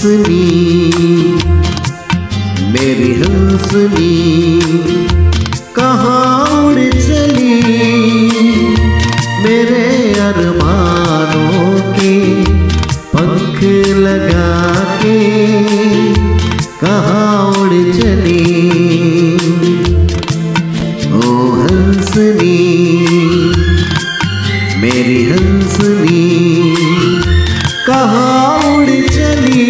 हंसनी, मेरी हंसनी कहाँ उड़ चली, मेरे अरमानों के पंख लगा के कहाँ उड़ चली। ओ हंसनी, मेरी हंसनी कहाँ उड़ चली,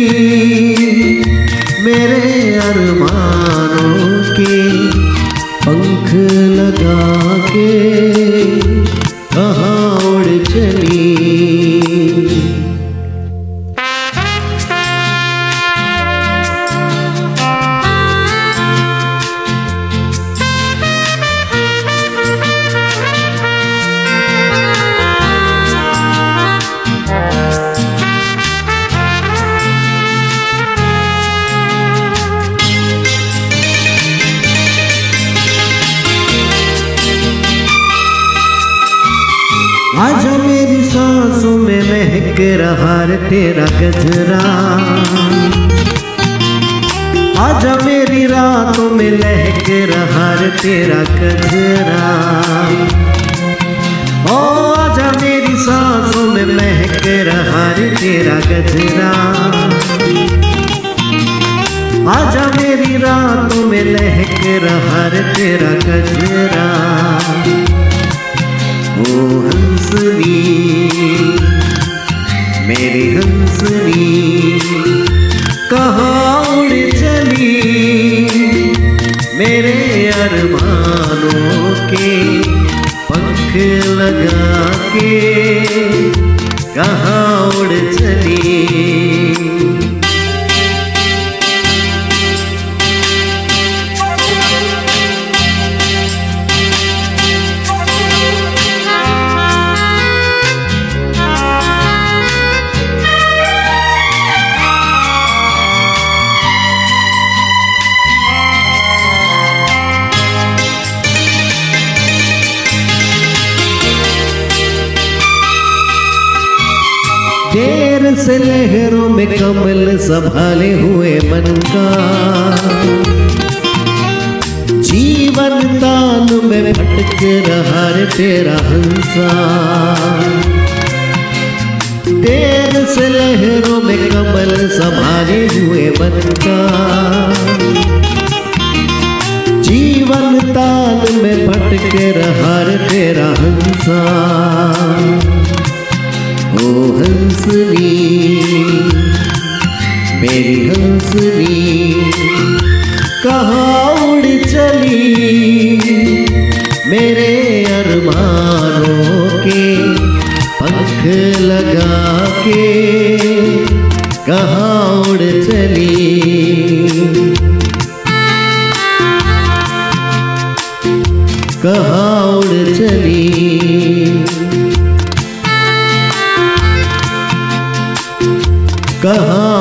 मेरे अरमानों के पंख लगा के कहाँ उड़ चली। आजा मेरी सांसों में महक रहा रे तेरा गजरा, आजा मेरी रातों में लहक रहा रे तेरा गजरा। ओ आजा मेरी सांसों में महक रहा रे तेरा गजरा, आजा मेरी रातों में लहक रहा रे तेरा गजरा। ओ हंसनी, मेरी हंसनी कहाँ उड़ चली, मेरे अरमानों के पंख लगा के कहाँ उड़ चली। देर से लहरों में कमल संभाले हुए मन का, जीवन ताल में भटक रहा रे तेरा हंसा। देर से लहरों में कमल संभाले हुए मन का, जीवन ताल में भटक रहा रे तेरा हंसा। ओ हंसनी, मेरी हंसनी कहाँ उड़ चली, मेरे अरमानों के पंख लगा के कहाँ उड़ चली। कहाँ उड़ चली, कहाँ